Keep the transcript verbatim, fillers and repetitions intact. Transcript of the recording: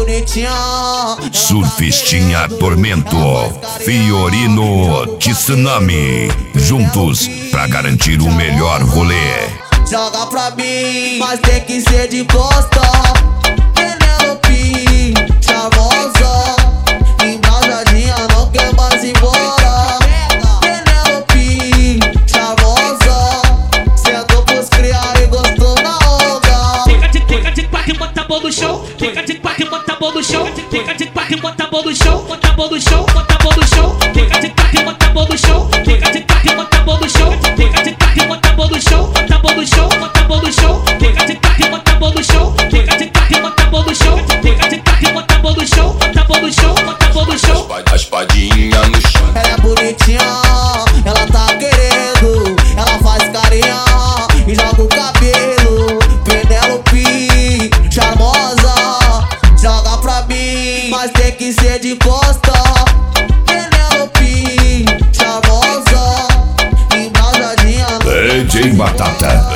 bonitinha. Surfistinha Tormento, Fiorino Tsunami, juntos pra garantir o melhor rolê. Joga pra mim, mas tem que ser de costa. Penelope, charmosa, embasadinha, não quer mais ir embora. Penelope, charmosa, sentou pros criar e gostou na onda. Fica de fica de quatro, bota a bola no chão. Fica de quatro, bota a bola no chão. Fica de quatro, bota a bola no chão. Bota a bola no chão, bota a bola no chão. Fica de quatro, bota a bola no chão. Fica de quatro, bota a bola no chão. Fica de quatro, bota a bola no chão. Bota a bola no chão, bota a bola no chão. Fica de quatro, bota a bola no chão. Fica de quatro, bota a bola no chão. Fica de quatro, bota a bola no chão. Bota a bola no chão, bota a bola no chão. A espadinha no chão. Ela é bonitinha, ela tá querendo. Ela faz carinha e joga o cabelo. Penelope, charmosa, joga pra mim, mas tem que ser de costa. Penelope, charmosa, embasadinha. D J Batata